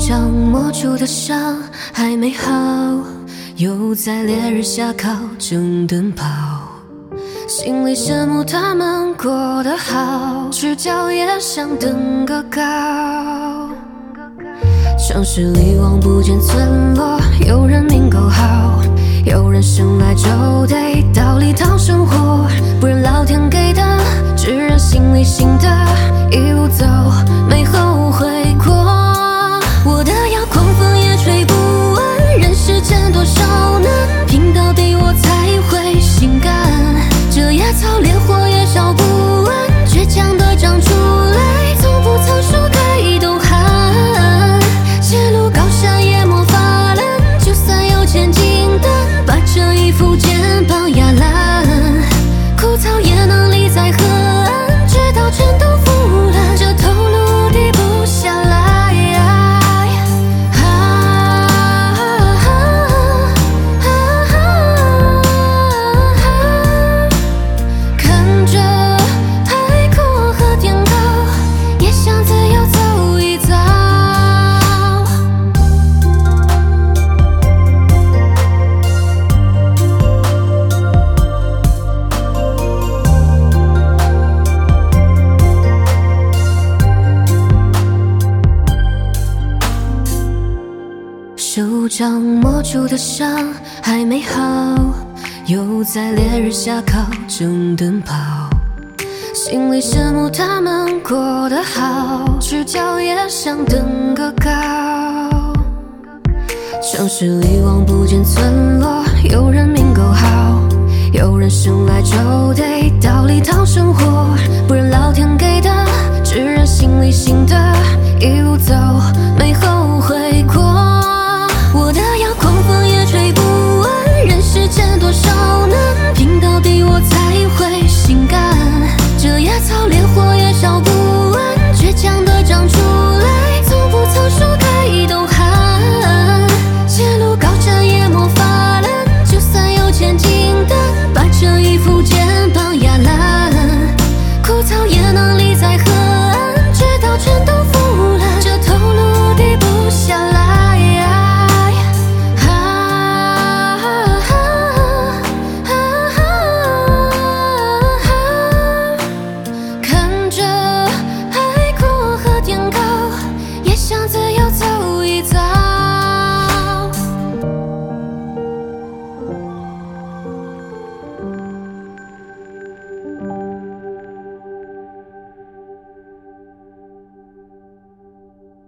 掌摸出的伤还没好，又在烈日下靠正奔跑，心里羡慕他们过得好，赤脚也想登个高。城市里望不见村落，有人命够好，有人生来就得倒立讨生活，不然老天给的，只认心里信的，一路走没后悔过。我的腰狂风也吹不完，人世间多少难，拼到底我才会心甘。这野草烈火也烧不完，倔强的长出来，从不曾输给冬寒。斜路高山也没法拦，就算有千斤担，把这一副肩膀压烂。枯草也能立在河岸，直到全都腐烂，这头颅低不下来。看着海阔和天高，也想自由走一遭。手掌摸出的伤还没好，又在烈日下靠正奔跑，心里羡慕他们过得好，赤脚也想登个高。城市里望不见村落，有人命够好，有人生来就得倒立讨生活，不然老天给的，只认心里信的，一路走